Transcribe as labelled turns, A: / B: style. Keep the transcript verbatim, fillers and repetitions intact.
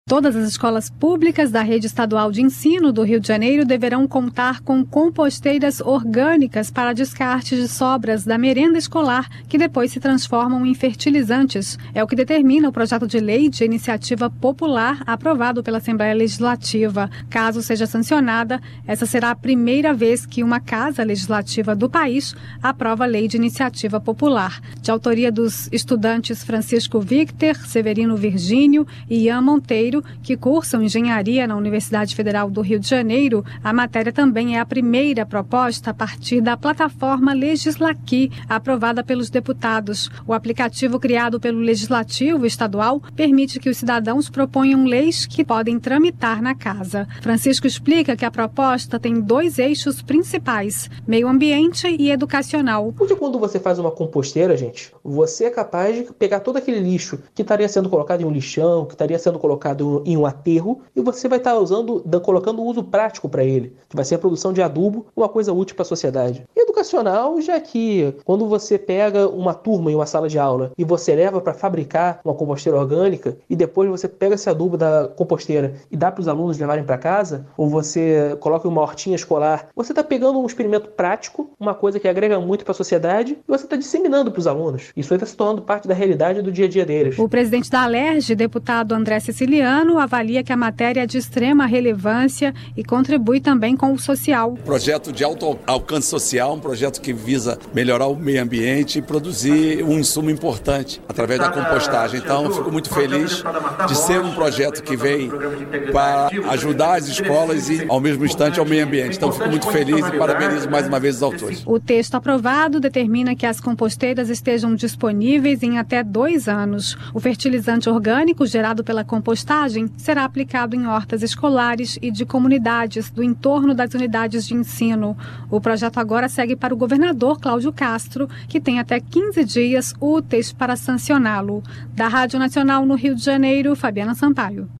A: Todas as escolas públicas da rede estadual de ensino do Rio de Janeiro deverão contar com composteiras orgânicas para descarte de sobras da merenda escolar, que depois se transformam em fertilizantes. É o que determina o projeto de lei de iniciativa popular aprovado pela Assembleia Legislativa. Caso seja sancionada, essa será a primeira vez que uma casa legislativa do país aprova a lei de iniciativa popular. De autoria dos estudantes Francisco Victor, Severino Virgínio e Ian Monteiro, que cursam engenharia na Universidade Federal do Rio de Janeiro, a matéria também é a primeira proposta a partir da plataforma Legislaqui, aprovada pelos deputados. O aplicativo criado pelo Legislativo Estadual permite que os cidadãos proponham leis que podem tramitar na casa. Francisco explica que a proposta tem dois eixos principais: meio ambiente e educacional.
B: Porque quando você faz uma composteira, gente, você é capaz de pegar todo aquele lixo que estaria sendo colocado em um lixão, que estaria sendo colocado em um aterro, e você vai estar usando, colocando um uso prático para ele, que vai ser a produção de adubo, uma coisa útil para a sociedade. E educacional, já que quando você pega uma turma em uma sala de aula e você leva para fabricar uma composteira orgânica, e depois você pega esse adubo da composteira e dá para os alunos levarem para casa, ou você coloca em uma hortinha escolar, você está pegando um experimento prático, uma coisa que agrega muito para a sociedade, e você está disseminando para os alunos. Isso aí está se tornando parte da realidade do dia a dia deles.
A: O presidente da Alerj, deputado André Siciliano, avalia que a matéria é de extrema relevância e contribui também com o social.
C: Projeto de alto alcance social, um projeto que visa melhorar o meio ambiente e produzir um insumo importante através da compostagem. Então, eu fico muito feliz de ser um projeto que vem para ajudar as escolas e, ao mesmo instante, ao meio ambiente. Então, fico muito feliz e parabenizo mais uma vez os autores.
A: O texto aprovado determina que as composteiras estejam disponíveis em até dois anos. O fertilizante orgânico gerado pela compostagem será aplicado em hortas escolares e de comunidades do entorno das unidades de ensino. O projeto agora segue para o governador Cláudio Castro, que tem até quinze dias úteis para sancioná-lo. Da Rádio Nacional no Rio de Janeiro, Fabiana Sampaio.